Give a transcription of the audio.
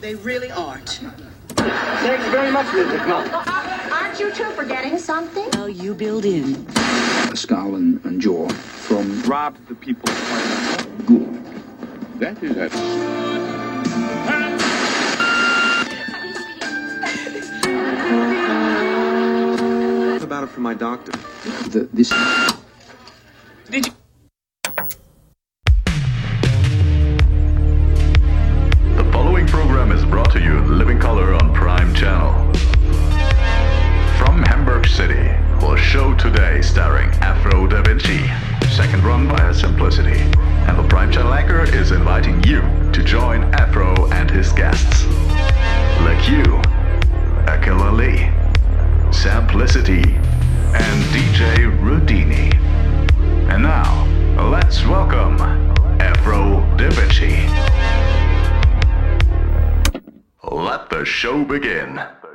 They really aren't. Thank you very much, Mrs. Monk. Aren't you two forgetting something? Well, you build in. Skull and jaw from rob the people. good. That is it. About it from my doctor. This. Did you? The following program is brought to you in living color on Prime Channel. From Hamburg City, for Show Today starring Afro Da Vinci, second run by Simplicity. And the Prime Channel anchor is inviting you to join Afro and his guests. LaQ, Akila Lee, Simplicity, and DJ Rudini. And now, let's welcome Afro Da Vinci. Let the show begin.